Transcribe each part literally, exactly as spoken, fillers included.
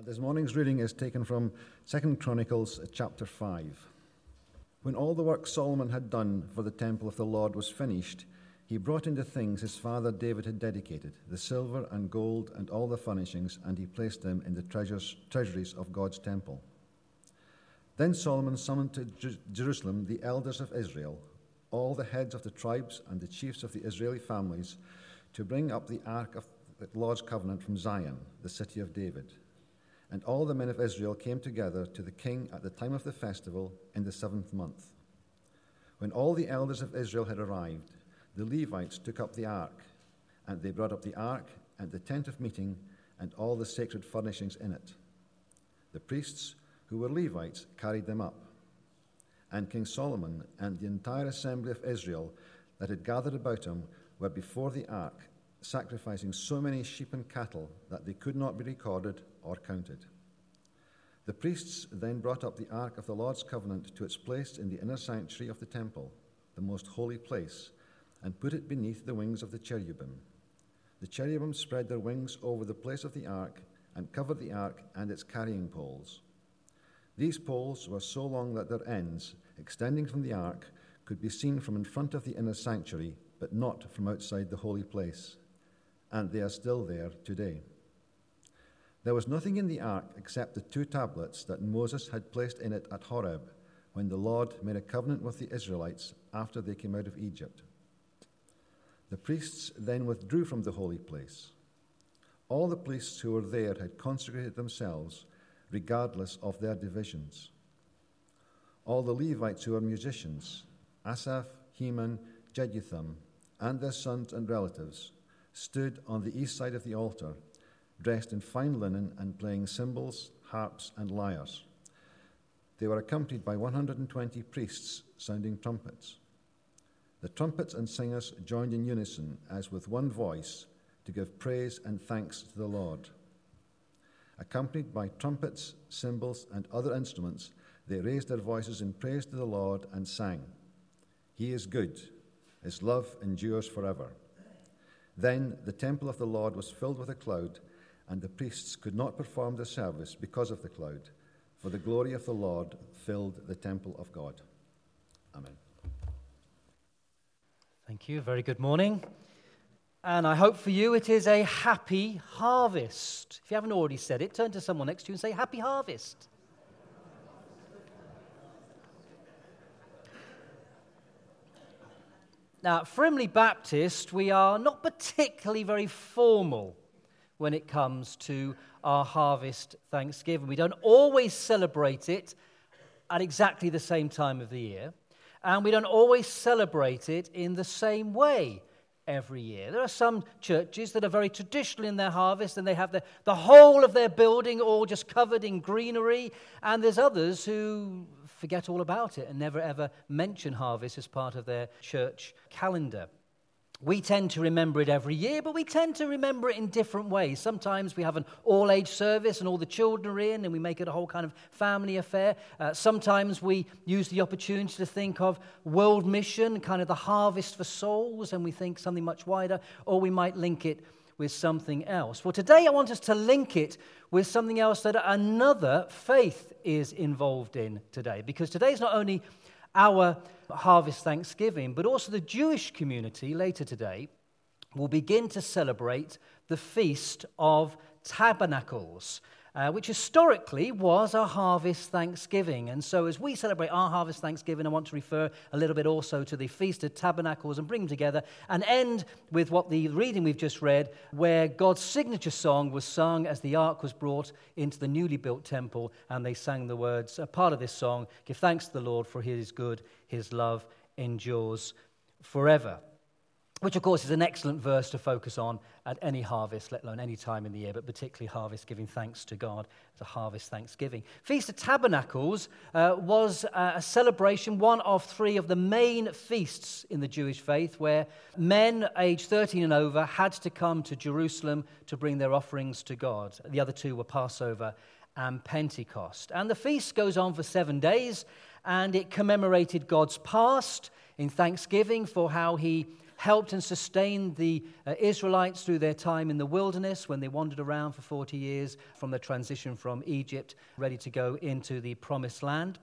This morning's reading is taken from Second Chronicles chapter five. When all the work Solomon had done for the temple of the Lord was finished, he brought in the things his father David had dedicated, the silver and gold and all the furnishings, and he placed them in the treasures, treasuries of God's temple. Then Solomon summoned to Jer- Jerusalem the elders of Israel, all the heads of the tribes and the chiefs of the Israeli families, to bring up the ark of the Lord's covenant from Zion, the city of David. And all the men of Israel came together to the king at the time of the festival in the seventh month. When all the elders of Israel had arrived, the Levites took up the ark, and they brought up the ark and the tent of meeting and all the sacred furnishings in it. The priests, who were Levites, carried them up. And King Solomon and the entire assembly of Israel that had gathered about him were before the ark, sacrificing so many sheep and cattle that they could not be recorded or counted. The priests then brought up the ark of the Lord's covenant to its place in the inner sanctuary of the temple, the most holy place, and put it beneath the wings of the cherubim. The cherubim spread their wings over the place of the ark and covered the ark and its carrying poles. These poles were so long that their ends, extending from the ark, could be seen from in front of the inner sanctuary, but not from outside the holy place. And they are still there today. There was nothing in the ark except the two tablets that Moses had placed in it at Horeb, when the Lord made a covenant with the Israelites after they came out of Egypt. The priests then withdrew from the holy place. All the priests who were there had consecrated themselves, regardless of their divisions. All the Levites who were musicians, Asaph, Heman, Jeduthun, and their sons and relatives, stood on the east side of the altar, dressed in fine linen and playing cymbals, harps, and lyres. They were accompanied by one hundred twenty priests sounding trumpets. The trumpets and singers joined in unison as with one voice to give praise and thanks to the Lord. Accompanied by trumpets, cymbals, and other instruments, they raised their voices in praise to the Lord and sang, "He is good, his love endures forever." Then the temple of the Lord was filled with a cloud, and the priests could not perform their service because of the cloud, for the glory of the Lord filled the temple of God. Amen. Thank you. Very good morning. And I hope for you it is a happy harvest. If you haven't already said it, turn to someone next to you and say, "Happy harvest." Now, at Frimley Baptist, we are not particularly very formal when it comes to our harvest Thanksgiving. We don't always celebrate it at exactly the same time of the year, and we don't always celebrate it in the same way every year. There are some churches that are very traditional in their harvest, and they have the, the whole of their building all just covered in greenery, and there's others who forget all about it and never ever mention harvest as part of their church calendar. We tend to remember it every year, but we tend to remember it in different ways. Sometimes we have an all-age service and all the children are in and we make it a whole kind of family affair. Uh, sometimes we use the opportunity to think of world mission, kind of the harvest for souls, and we think something much wider, or we might link it with something else. Well, today I want us to link it with something else that another faith is involved in today, because today is not only our harvest Thanksgiving, but also the Jewish community later today will begin to celebrate the Feast of Tabernacles, uh, which historically was a harvest Thanksgiving. And so as we celebrate our harvest Thanksgiving, I want to refer a little bit also to the Feast of Tabernacles and bring them together and end with what the reading we've just read, where God's signature song was sung as the ark was brought into the newly built temple, and they sang the words, a part of this song, "Give thanks to the Lord, for he is good, his love endures forever." Which, of course, is an excellent verse to focus on at any harvest, let alone any time in the year, but particularly harvest, giving thanks to God as a harvest Thanksgiving. Feast of Tabernacles uh, was uh, a celebration, one of three of the main feasts in the Jewish faith, where men aged thirteen and over had to come to Jerusalem to bring their offerings to God. The other two were Passover and Pentecost. And the feast goes on for seven days, and it commemorated God's past in thanksgiving for how he helped and sustained the uh, Israelites through their time in the wilderness when they wandered around for forty years from the transition from Egypt, ready to go into the promised land.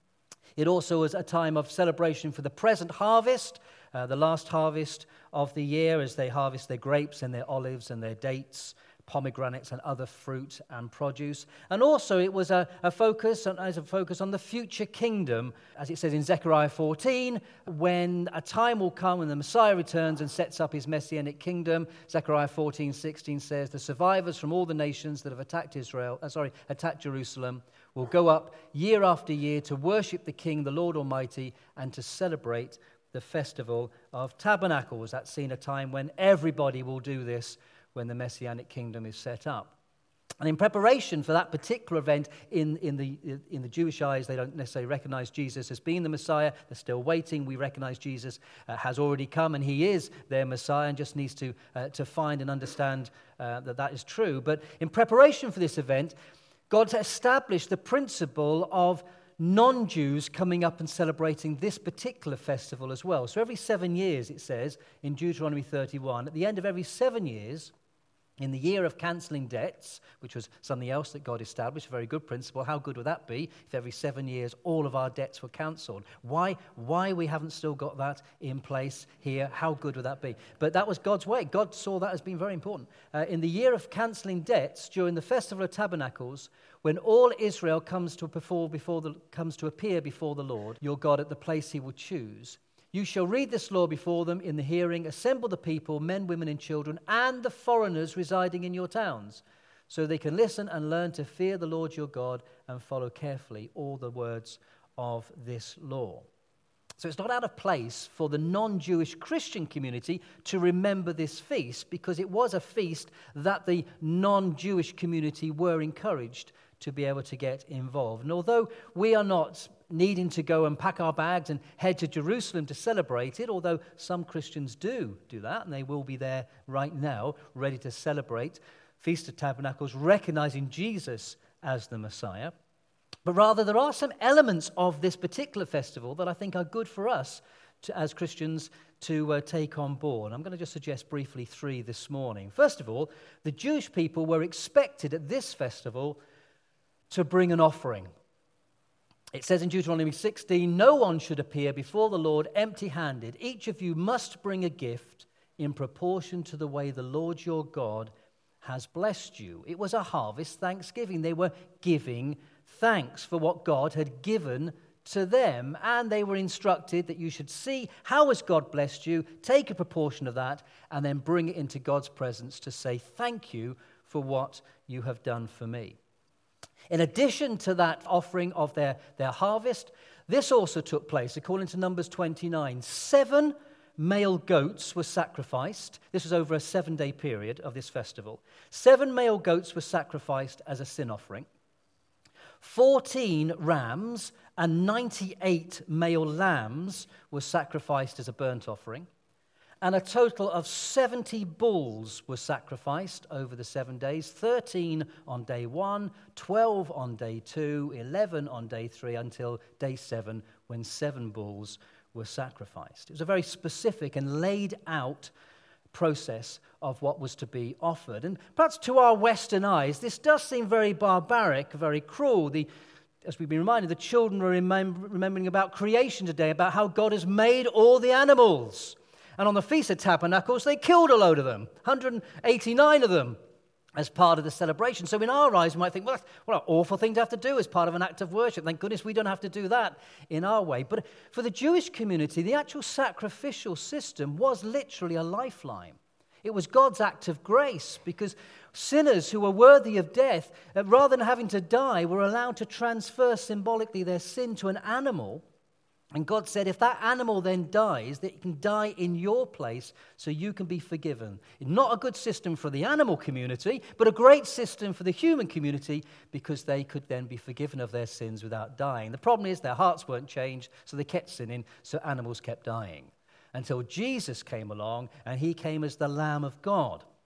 It also was a time of celebration for the present harvest, uh, the last harvest of the year as they harvest their grapes and their olives and their dates, pomegranates and other fruit and produce. And also it was a, a focus on, as a focus on the future kingdom, as it says in Zechariah fourteen, when a time will come when the Messiah returns and sets up his messianic kingdom. Zechariah fourteen sixteen says, the survivors from all the nations that have attacked Israel, uh, sorry, attacked Jerusalem will go up year after year to worship the King, the Lord Almighty, and to celebrate the festival of tabernacles. That's seen a time when everybody will do this when the Messianic kingdom is set up. And in preparation for that particular event, in, in, the, in the Jewish eyes, they don't necessarily recognize Jesus as being the Messiah. They're still waiting. We recognize Jesus uh, has already come, and he is their Messiah, and just needs to, uh, to find and understand uh, that that is true. But in preparation for this event, God established the principle of non-Jews coming up and celebrating this particular festival as well. So every seven years, it says in Deuteronomy thirty-one, at the end of every seven years, in the year of cancelling debts, which was something else that God established, a very good principle. How good would that be if every seven years all of our debts were cancelled? Why, why we haven't still got that in place here? How good would that be? But that was God's way. God saw that as being very important. Uh, in the year of cancelling debts, during the Festival of Tabernacles, when all Israel comes to, before, before the, comes to appear before the Lord, your God, at the place he will choose, you shall read this law before them in the hearing, assemble the people, men, women, and children, and the foreigners residing in your towns, so they can listen and learn to fear the Lord your God and follow carefully all the words of this law. So it's not out of place for the non-Jewish Christian community to remember this feast, because it was a feast that the non-Jewish community were encouraged to be able to get involved. And although we are not needing to go and pack our bags and head to Jerusalem to celebrate it, although some Christians do do that, and they will be there right now, ready to celebrate Feast of Tabernacles, recognizing Jesus as the Messiah. But rather, there are some elements of this particular festival that I think are good for us to, as Christians to uh, take on board. I'm going to just suggest briefly three this morning. First of all, the Jewish people were expected at this festival to bring an offering. It says in Deuteronomy sixteen, no one should appear before the Lord empty-handed. Each of you must bring a gift in proportion to the way the Lord your God has blessed you. It was a harvest thanksgiving. They were giving thanks for what God had given to them, and they were instructed that you should see how has God blessed you, take a proportion of that, and then bring it into God's presence to say thank you for what you have done for me. In addition to that offering of their, their harvest, this also took place, according to Numbers twenty-nine. Seven male goats were sacrificed. This was over a seven-day period of this festival. Seven male goats were sacrificed as a sin offering. Fourteen rams and ninety-eight male lambs were sacrificed as a burnt offering. And a total of seventy bulls were sacrificed over the seven days, thirteen on day one, twelve on day two, eleven on day three, until day seven, when seven bulls were sacrificed. It was a very specific and laid out process of what was to be offered. And perhaps to our Western eyes, this does seem very barbaric, very cruel. The As we've been reminded, the children are remem- remembering about creation today, about how God has made all the animals. And on the Feast of Tabernacles, they killed a load of them, one hundred eighty-nine of them, as part of the celebration. So in our eyes, we might think, well, what an awful thing to have to do as part of an act of worship. Thank goodness we don't have to do that in our way. But for the Jewish community, the actual sacrificial system was literally a lifeline. It was God's act of grace, because sinners who were worthy of death, rather than having to die, were allowed to transfer symbolically their sin to an animal. And God said, if that animal then dies, that it can die in your place so you can be forgiven. Not a good system for the animal community, but a great system for the human community, because they could then be forgiven of their sins without dying. The problem is their hearts weren't changed, so they kept sinning, so animals kept dying. Until Jesus came along, and he came as the Lamb of God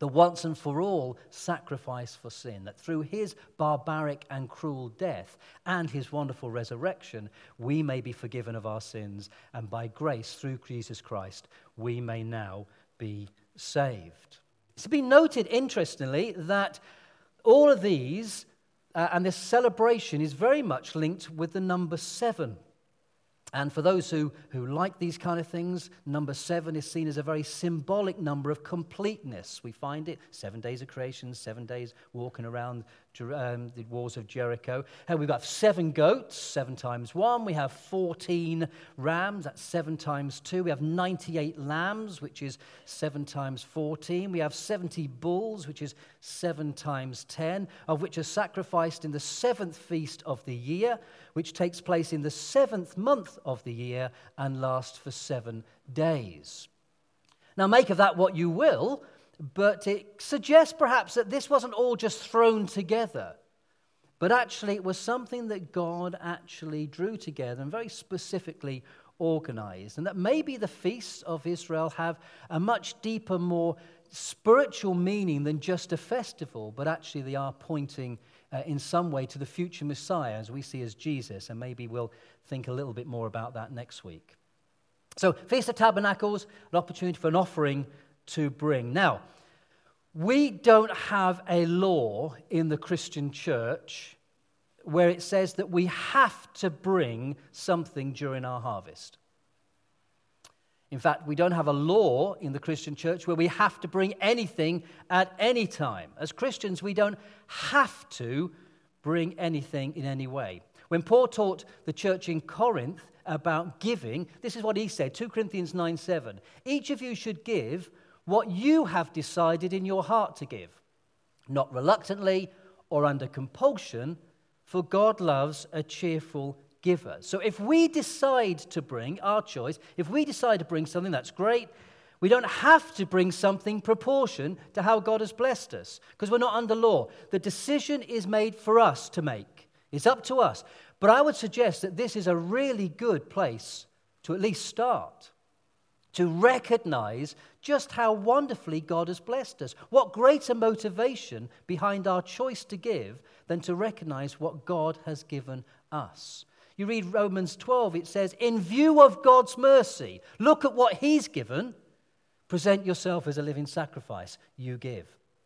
the once and for all sacrifice for sin, that through his barbaric and cruel death and his wonderful resurrection, we may be forgiven of our sins, and by grace through Jesus Christ, we may now be saved. It's been noted, interestingly, that all of these uh, and this celebration is very much linked with the number seven. And for those who, who like these kind of things, number seven is seen as a very symbolic number of completeness. We find it, seven days of creation, seven days walking around um, the walls of Jericho. And we've got seven goats, seven times one. We have fourteen rams, that's seven times two. We have ninety-eight lambs, which is seven times fourteen. We have seventy bulls, which is seven times ten, of which are sacrificed in the seventh feast of the year, which takes place in the seventh month of the year and lasts for seven days. Now, make of that what you will, but it suggests perhaps that this wasn't all just thrown together, but actually it was something that God actually drew together and very specifically organized, and that maybe the feasts of Israel have a much deeper, more spiritual meaning than just a festival, but actually they are pointing uh, in some way to the future Messiah, as we see as Jesus, and maybe we'll think a little bit more about that next week. So, Feast of Tabernacles, an opportunity for an offering to bring. Now, we don't have a law in the Christian church where it says that we have to bring something during our harvest. In fact, we don't have a law in the Christian church where we have to bring anything at any time. As Christians, we don't have to bring anything in any way. When Paul taught the church in Corinth about giving, this is what he said, Second Corinthians nine seven. Each of you should give what you have decided in your heart to give, not reluctantly or under compulsion, for God loves a cheerful giver. So if we decide to bring our choice, if we decide to bring something, that's great. We don't have to bring something proportion to how God has blessed us, because we're not under law. The decision is made for us to make. It's up to us. But I would suggest that this is a really good place to at least start, to recognize just how wonderfully God has blessed us. What greater motivation behind our choice to give than to recognize what God has given us. You read Romans twelve, it says, in view of God's mercy, look at what he's given, present yourself as a living sacrifice, you give.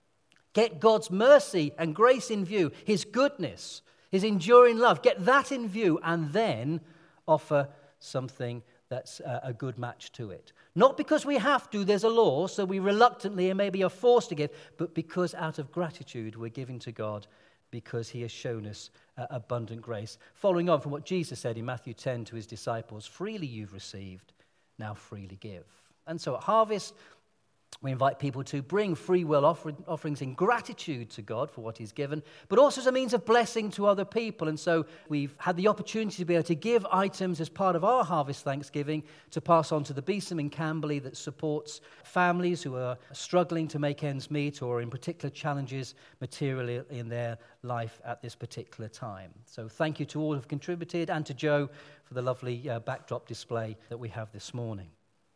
Get God's mercy and grace in view, his goodness, his enduring love, get that in view, and then offer something that's a good match to it. Not because we have to, there's a law, so we reluctantly and maybe are forced to give, but because out of gratitude we're giving to God because he has shown us uh, abundant grace. Following on from what Jesus said in Matthew ten to his disciples, freely you've received, now freely give. And so at Harvest, we invite people to bring free will offer- offerings in gratitude to God for what he's given, but also as a means of blessing to other people. And so we've had the opportunity to be able to give items as part of our Harvest Thanksgiving to pass on to the Beeson in Camberley that supports families who are struggling to make ends meet or in particular challenges materially in their life at this particular time. So thank you to all who have contributed and to Joe for the lovely uh, backdrop display that we have this morning.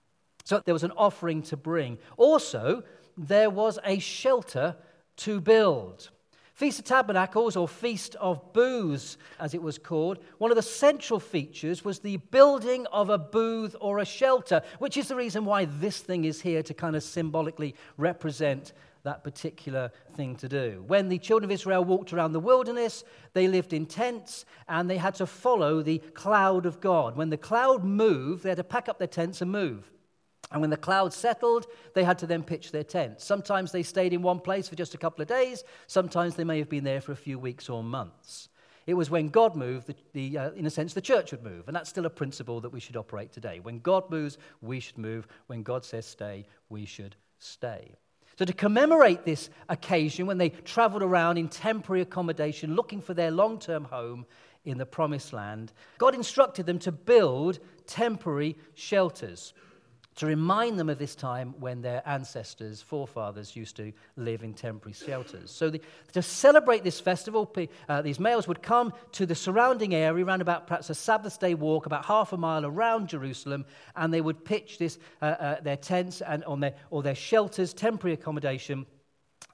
So there was an offering to bring. Also, there was a shelter to build. Feast of Tabernacles, or Feast of Booths, as it was called, one of the central features was the building of a booth or a shelter, which is the reason why this thing is here to kind of symbolically represent that particular thing to do. When the children of Israel walked around the wilderness, they lived in tents, and they had to follow the cloud of God. When the cloud moved, they had to pack up their tents and move. And when the cloud settled, they had to then pitch their tents. Sometimes they stayed in one place for just a couple of days. Sometimes they may have been there for a few weeks or months. It was when God moved, the, the, uh, in a sense, the church would move. And that's still a principle that we should operate today. When God moves, we should move. When God says stay, we should stay. So to commemorate this occasion, when they traveled around in temporary accommodation, looking for their long-term home in the Promised Land, God instructed them to build temporary shelters, to remind them of this time when their ancestors, forefathers, used to live in temporary shelters. So the, to celebrate this festival, uh, these males would come to the surrounding area, around about perhaps a Sabbath day walk, about half a mile around Jerusalem, and they would pitch this uh, uh, their tents and on their or their shelters, temporary accommodation,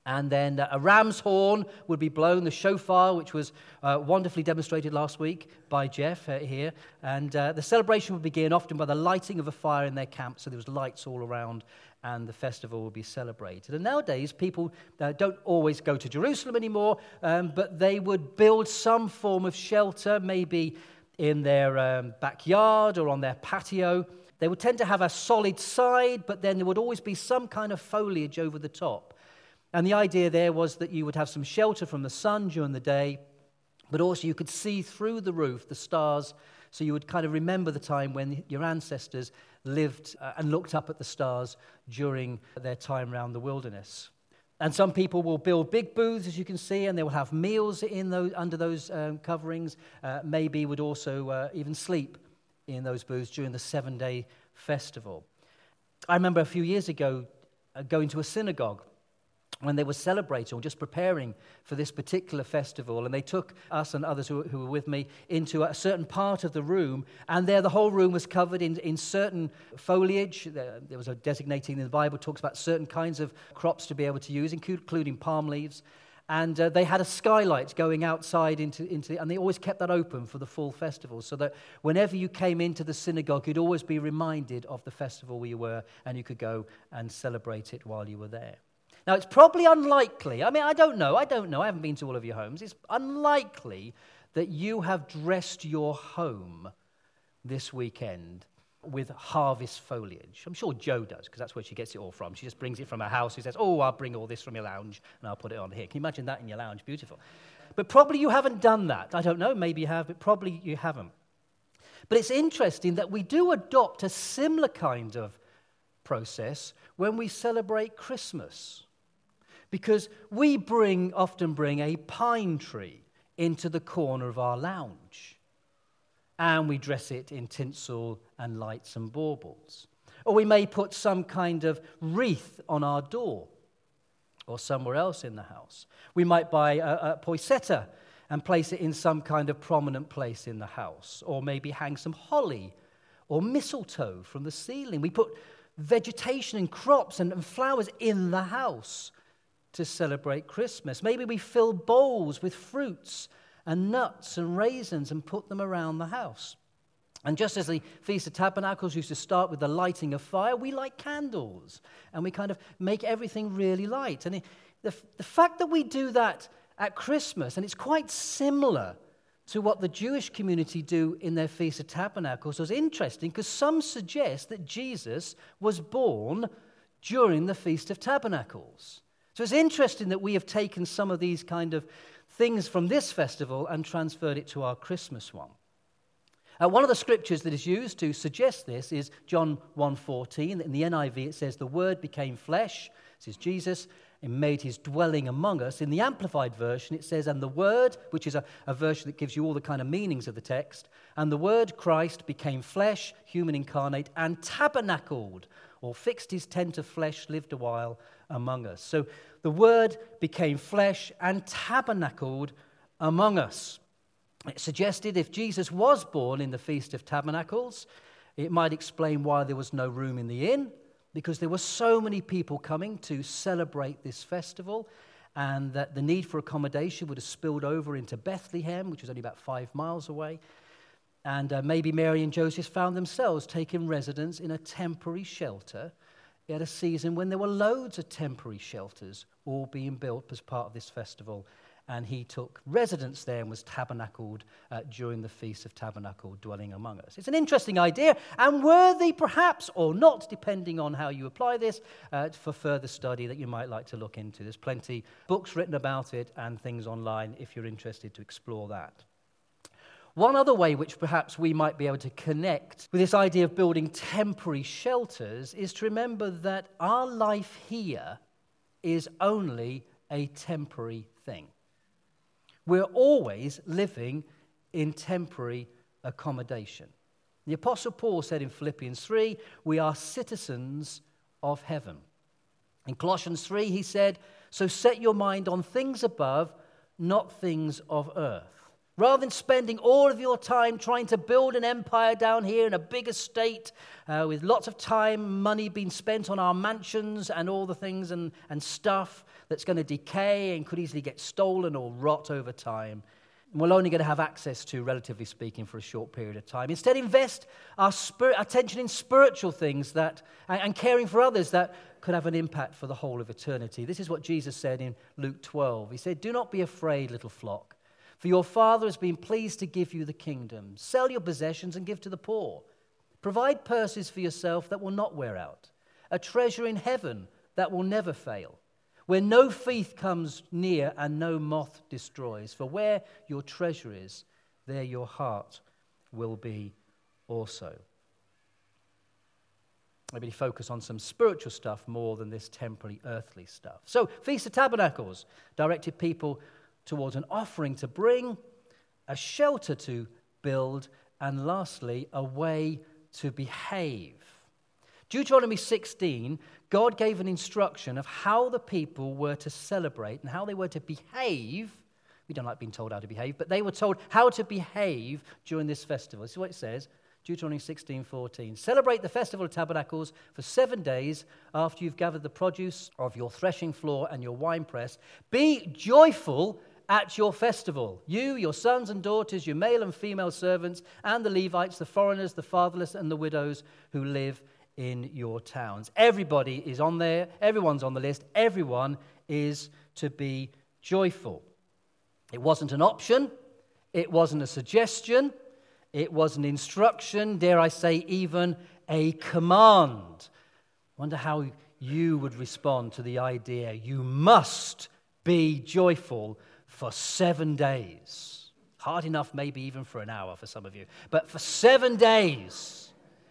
And then uh, a ram's horn would be blown, the shofar, which was uh, wonderfully demonstrated last week by Jeff uh, here. And uh, the celebration would begin often by the lighting of a fire in their camp, so there was lights all around, and the festival would be celebrated. And nowadays, people uh, don't always go to Jerusalem anymore, um, but they would build some form of shelter, maybe in their um, backyard or on their patio. They would tend to have a solid side, but then there would always be some kind of foliage over the top. And the idea there was that you would have some shelter from the sun during the day, but also you could see through the roof the stars, so you would kind of remember the time when your ancestors lived uh, and looked up at the stars during their time around the wilderness. And some people will build big booths, as you can see, and they will have meals in those, under those um, coverings. Uh, maybe would also uh, even sleep in those booths during the seven-day festival. I remember a few years ago uh, going to a synagogue when they were celebrating or just preparing for this particular festival, and they took us and others who, who were with me into a certain part of the room, and there the whole room was covered in, in certain foliage. There, there was a designating in the Bible, talks about certain kinds of crops to be able to use, including palm leaves, and uh, they had a skylight going outside into, into, and they always kept that open for the full festival, so that whenever you came into the synagogue, you'd always be reminded of the festival where you were, and you could go and celebrate it while you were there. Now, it's probably unlikely, I mean, I don't know, I don't know, I haven't been to all of your homes. It's unlikely that you have dressed your home this weekend with harvest foliage. I'm sure Jo does, because that's where she gets it all from. She just brings it from her house. She says, oh, I'll bring all this from your lounge, and I'll put it on here. Can you imagine that in your lounge? Beautiful. But probably you haven't done that. I don't know, maybe you have, but probably you haven't. But it's interesting that we do adopt a similar kind of process when we celebrate Christmas. Because we bring, often bring a pine tree into the corner of our lounge, and we dress it in tinsel and lights and baubles. Or we may put some kind of wreath on our door or somewhere else in the house. We might buy a, a poinsettia and place it in some kind of prominent place in the house, or maybe hang some holly or mistletoe from the ceiling. We put vegetation and crops and, and flowers in the house to celebrate Christmas. Maybe we fill bowls with fruits and nuts and raisins and put them around the house. And just as the Feast of Tabernacles used to start with the lighting of fire, we light candles, and we kind of make everything really light. And the, the fact that we do that at Christmas, and it's quite similar to what the Jewish community do in their Feast of Tabernacles, was interesting, because some suggest that Jesus was born during the Feast of Tabernacles. So it's interesting that we have taken some of these kind of things from this festival and transferred it to our Christmas one. Uh, one of the scriptures that is used to suggest this is John one fourteen. In the N I V it says, the Word became flesh, this is Jesus, and made his dwelling among us. In the Amplified Version it says, and the Word, which is a, a version that gives you all the kind of meanings of the text, and the Word, Christ, became flesh, human incarnate, and tabernacled, or fixed his tent of flesh, lived a while among us. So the Word became flesh and tabernacled among us. It suggested if Jesus was born in the Feast of Tabernacles, it might explain why there was no room in the inn, because there were so many people coming to celebrate this festival, and that the need for accommodation would have spilled over into Bethlehem, which was only about five miles away. And uh, maybe Mary and Joseph found themselves taking residence in a temporary shelter at a season when there were loads of temporary shelters all being built as part of this festival. And he took residence there and was tabernacled uh, during the Feast of Tabernacle, dwelling among us. It's an interesting idea, and worthy perhaps or not, depending on how you apply this, uh, for further study that you might like to look into. There's plenty books written about it and things online if you're interested to explore that. One other way which perhaps we might be able to connect with this idea of building temporary shelters is to remember that our life here is only a temporary thing. We're always living in temporary accommodation. The Apostle Paul said in Philippians three, we are citizens of heaven. In Colossians three, he said, so set your mind on things above, not things of earth. Rather than spending all of your time trying to build an empire down here in a big estate uh, with lots of time, money being spent on our mansions and all the things and, and stuff that's going to decay and could easily get stolen or rot over time, and we're only going to have access to, relatively speaking, for a short period of time. Instead, invest our spirit, attention in spiritual things that, and, and caring for others that could have an impact for the whole of eternity. This is what Jesus said in Luke twelve. He said, "Do not be afraid, little flock, for your Father has been pleased to give you the kingdom. Sell your possessions and give to the poor. Provide purses for yourself that will not wear out, a treasure in heaven that will never fail, where no thief comes near and no moth destroys. For where your treasure is, there your heart will be also." Maybe focus on some spiritual stuff more than this temporary, earthly stuff. So, Feast of Tabernacles directed people towards an offering to bring, a shelter to build, and lastly, a way to behave. Deuteronomy sixteen, God gave an instruction of how the people were to celebrate and how they were to behave. We don't like being told how to behave, but they were told how to behave during this festival. This is what it says, Deuteronomy sixteen fourteen. "Celebrate the Festival of Tabernacles for seven days after you've gathered the produce of your threshing floor and your winepress. Be joyful at your festival, you, your sons and daughters, your male and female servants, and the Levites, the foreigners, the fatherless, and the widows who live in your towns." Everybody is on there. Everyone's on the list. Everyone is to be joyful. It wasn't an option. It wasn't a suggestion. It was an instruction, dare I say, even a command. Wonder how you would respond to the idea you must be joyful for seven days. Hard enough maybe even for an hour for some of you, but for seven days.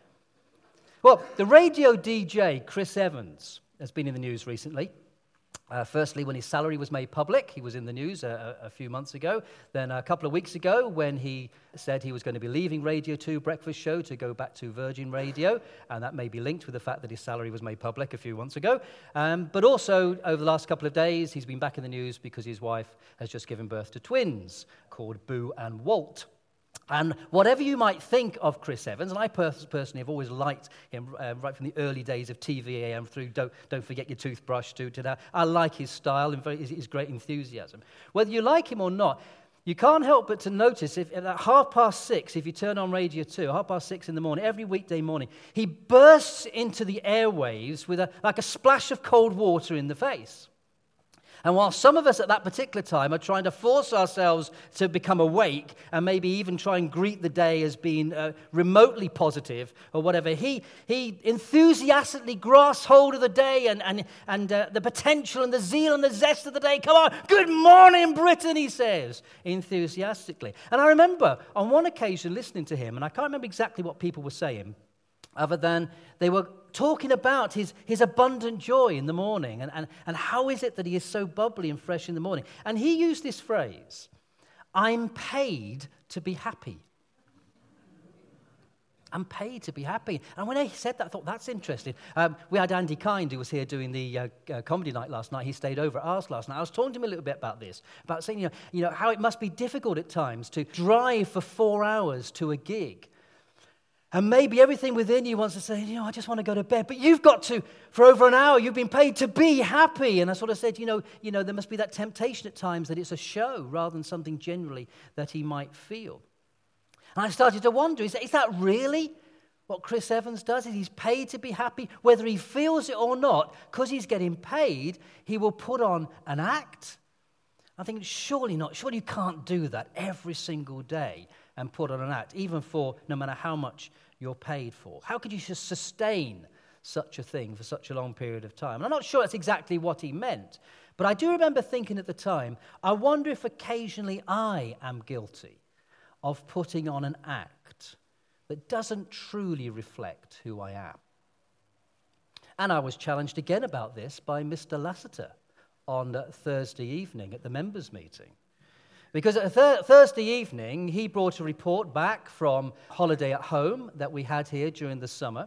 Well, the radio D J, Chris Evans, has been in the news recently. Uh, firstly, when his salary was made public, he was in the news a, a, a few months ago. Then a couple of weeks ago, when he said he was going to be leaving Radio two Breakfast Show to go back to Virgin Radio, and that may be linked with the fact that his salary was made public a few months ago. Um, but also, over the last couple of days, he's been back in the news because his wife has just given birth to twins called Boo and Walt. And whatever you might think of Chris Evans, and I pers- personally have always liked him uh, right from the early days of T V A M through Don't, Don't Forget Your Toothbrush to today. I like his style and very, his, his great enthusiasm. Whether you like him or not, you can't help but to notice if at half past six, if you turn on Radio two, half past six in the morning, every weekday morning, he bursts into the airwaves with a, like a splash of cold water in the face. And while some of us at that particular time are trying to force ourselves to become awake and maybe even try and greet the day as being uh, remotely positive or whatever, he he enthusiastically grasps hold of the day and, and, and uh, the potential and the zeal and the zest of the day. Come on, good morning, Britain, he says, enthusiastically. And I remember on one occasion listening to him, and I can't remember exactly what people were saying, other than they were talking about his, his abundant joy in the morning and, and, and how is it that he is so bubbly and fresh in the morning. And he used this phrase, "I'm paid to be happy." I'm paid to be happy. And when he said that, I thought, that's interesting. Um, we had Andy Kind, who was here doing the uh, uh, comedy night last night. He stayed over at ours last night. I was talking to him a little bit about this, about saying, you know, you know how it must be difficult at times to drive for four hours to a gig. And maybe everything within you wants to say, you know, I just want to go to bed. But you've got to, for over an hour, you've been paid to be happy. And I sort of said, you know, you know, there must be that temptation at times that it's a show rather than something generally that he might feel. And I started to wonder, is that, is that really what Chris Evans does? Is he's paid to be happy? Whether he feels it or not, because he's getting paid, he will put on an act. I think, surely not. Surely you can't do that every single day and put on an act, even for no matter how much you're paid for. How could you just sustain such a thing for such a long period of time? And I'm not sure that's exactly what he meant, but I do remember thinking at the time, I wonder if occasionally I am guilty of putting on an act that doesn't truly reflect who I am. And I was challenged again about this by Mister Lassiter on Thursday evening at the members' meeting. Because at th- Thursday evening, he brought a report back from holiday at home that we had here during the summer,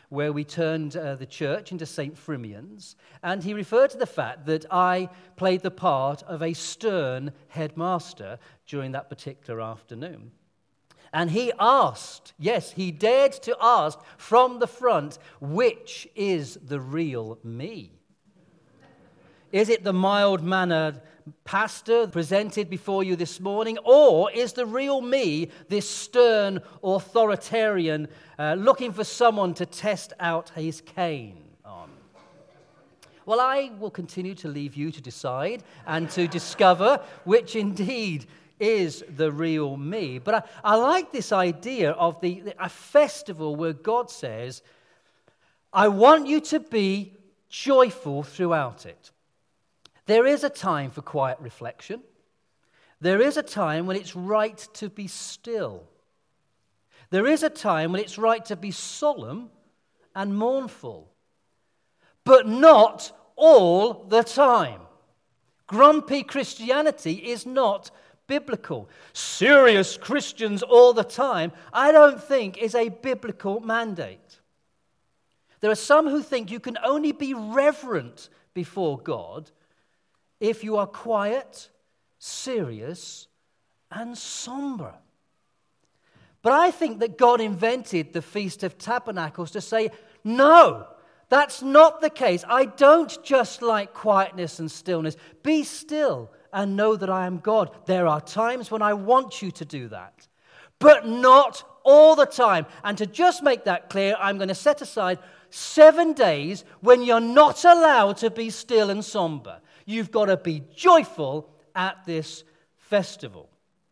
where we turned uh, the church into Saint Frimian's, and he referred to the fact that I played the part of a stern headmaster during that particular afternoon. And he asked, yes, he dared to ask from the front, which is the real me? Is it the mild-mannered pastor presented before you this morning, or is the real me this stern authoritarian uh, looking for someone to test out his cane on? Well, I will continue to leave you to decide and to discover which indeed is the real me. But I, I like this idea of the a festival where God says, I want you to be joyful throughout it. There is a time for quiet reflection. There is a time when it's right to be still. There is a time when it's right to be solemn and mournful. But not all the time. Grumpy Christianity is not biblical. Serious Christians all the time, I don't think is a biblical mandate. There are some who think you can only be reverent before God if you are quiet, serious, and somber. But I think that God invented the Feast of Tabernacles to say, no, that's not the case. I don't just like quietness and stillness. Be still and know that I am God. There are times when I want you to do that, but not all the time. And to just make that clear, I'm going to set aside seven days when you're not allowed to be still and somber. You've got to be joyful at this festival.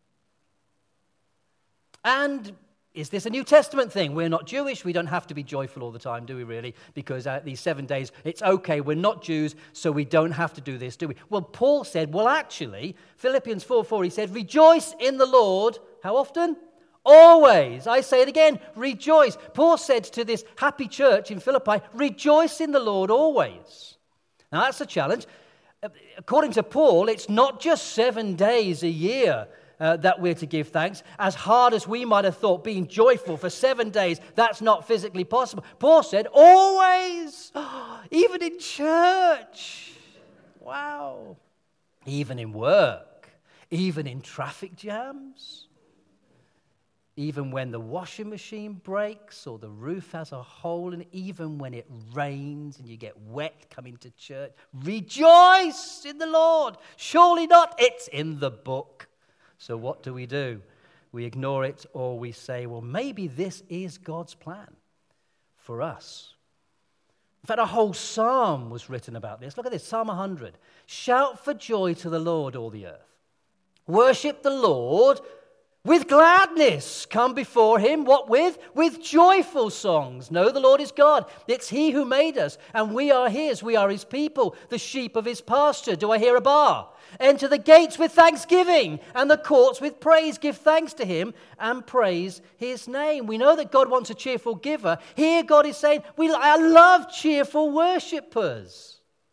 And is this a New Testament thing? We're not Jewish. We don't have to be joyful all the time, do we really? Because at these seven days, it's okay. We're not Jews, so we don't have to do this, do we? Well, Paul said, well, actually, Philippians four four, he said, rejoice in the Lord. How often? Always. I say it again, rejoice. Paul said to this happy church in Philippi, rejoice in the Lord always. Now, that's a challenge. According to Paul, it's not just seven days a year uh, that we're to give thanks. As hard as we might have thought, being joyful for seven days, that's not physically possible. Paul said, always, even in church. Wow. Even in work, even in traffic jams. Even when the washing machine breaks or the roof has a hole in it, even when it rains and you get wet coming to church, rejoice in the Lord. Surely not. It's in the book. So what do we do? We ignore it, or we say, well, maybe this is God's plan for us. In fact, a whole psalm was written about this. Look at this, Psalm one hundred. Shout for joy to the Lord, all the earth. Worship the Lord with gladness. Come before him, what with? With joyful songs. Know the Lord is God. It's he who made us, and we are his. We are his people, the sheep of his pasture. Do I hear a bar? Enter the gates with thanksgiving, and the courts with praise. Give thanks to him, and praise his name. We know that God wants a cheerful giver. Here God is saying, "We, I love cheerful worshippers."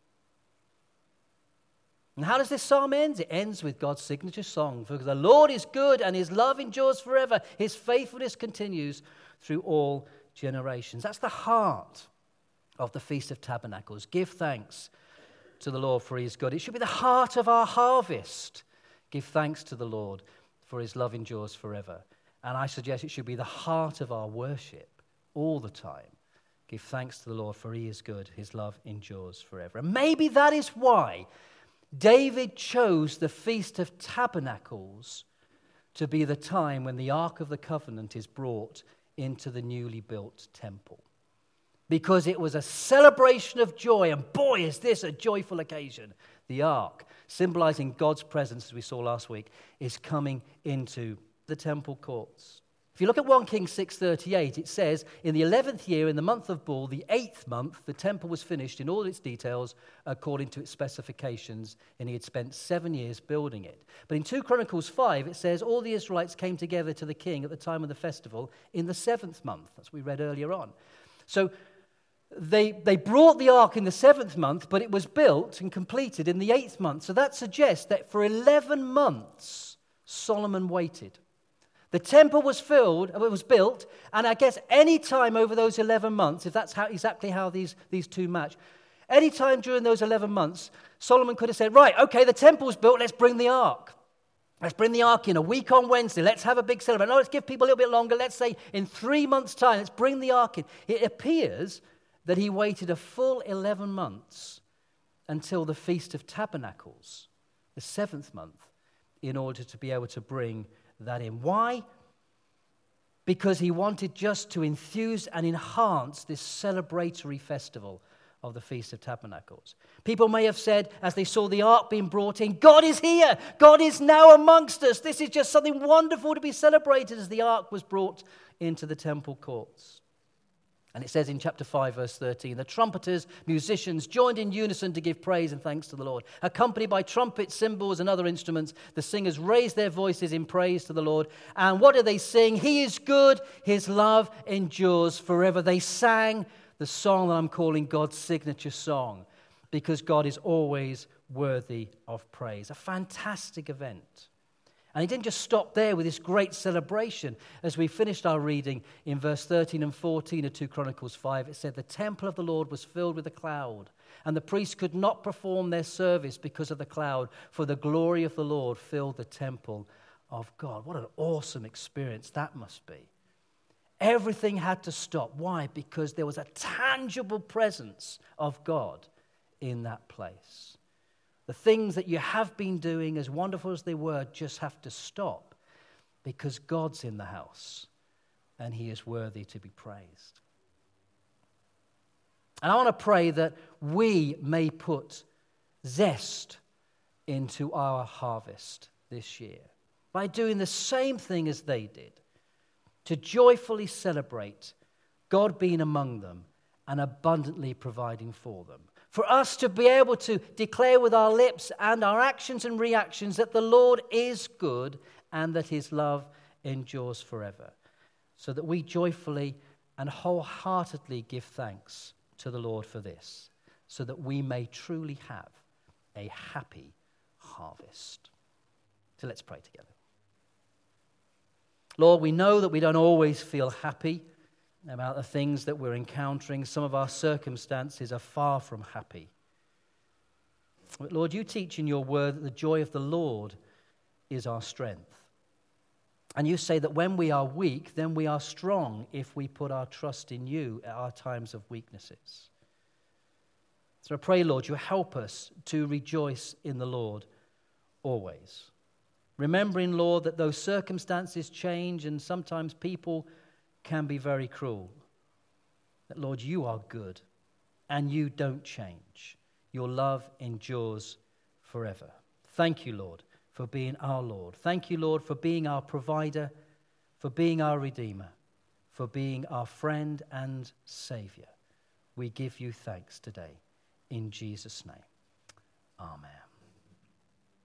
And how does this psalm end? It ends with God's signature song. For the Lord is good and his love endures forever. His faithfulness continues through all generations. That's the heart of the Feast of Tabernacles. Give thanks to the Lord for he is good. It should be the heart of our harvest. Give thanks to the Lord for his love endures forever. And I suggest it should be the heart of our worship all the time. Give thanks to the Lord for he is good. His love endures forever. And maybe that is why David chose the Feast of Tabernacles to be the time when the Ark of the Covenant is brought into the newly built temple. Because it was a celebration of joy, and boy, is this a joyful occasion. The Ark, symbolizing God's presence, as we saw last week, is coming into the temple courts. If you look at First Kings six thirty-eight, it says, in the eleventh year, in the month of Bul, the eighth month, the temple was finished in all its details according to its specifications, and he had spent seven years building it. But in Second Chronicles five, it says, all the Israelites came together to the king at the time of the festival in the seventh month. That's what we read earlier on. So they, they brought the ark in the seventh month, but it was built and completed in the eighth month. So that suggests that for eleven months, Solomon waited. The temple was filled, it was built, and I guess any time over those eleven months, if that's how, exactly how these, these two match, any time during those eleven months, Solomon could have said, right, okay, the temple's built, let's bring the ark. Let's bring the ark in a week on Wednesday. Let's have a big celebration. No, let's give people a little bit longer. Let's say in three months' time, let's bring the ark in. It appears that he waited a full eleven months until the Feast of Tabernacles, the seventh month, in order to be able to bring that in. Why? Because he wanted just to enthuse and enhance this celebratory festival of the Feast of Tabernacles. People may have said, as they saw the ark being brought in, God is here. God is now amongst us. This is just something wonderful to be celebrated as the ark was brought into the temple courts. And it says in chapter five, verse thirteen, the trumpeters, musicians joined in unison to give praise and thanks to the Lord. Accompanied by trumpets, cymbals, and other instruments, the singers raised their voices in praise to the Lord. And what do they sing? He is good. His love endures forever. They sang the song that I'm calling God's signature song, because God is always worthy of praise. A fantastic event. And he didn't just stop there with this great celebration. As we finished our reading in verse thirteen and fourteen of two Chronicles five, it said, the temple of the Lord was filled with a cloud, and the priests could not perform their service because of the cloud, for the glory of the Lord filled the temple of God. What an awesome experience that must be. Everything had to stop. Why? Because there was a tangible presence of God in that place. The things that you have been doing, as wonderful as they were, just have to stop because God's in the house and he is worthy to be praised. And I want to pray that we may put zest into our harvest this year by doing the same thing as they did, to joyfully celebrate God being among them and abundantly providing for them. For us to be able to declare with our lips and our actions and reactions that the Lord is good and that his love endures forever. So that we joyfully and wholeheartedly give thanks to the Lord for this, so that we may truly have a happy harvest. So let's pray together. Lord, we know that we don't always feel happy about the things that we're encountering. Some of our circumstances are far from happy. But Lord, you teach in your word that the joy of the Lord is our strength. And you say that when we are weak, then we are strong if we put our trust in you at our times of weaknesses. So I pray, Lord, you help us to rejoice in the Lord always. Remembering, Lord, that those circumstances change and sometimes people can be very cruel. That, Lord, you are good and you don't change. Your love endures forever. Thank you, Lord, for being our Lord. Thank you, Lord, for being our provider, for being our Redeemer, for being our friend and Savior. We give you thanks today. In Jesus' name, amen.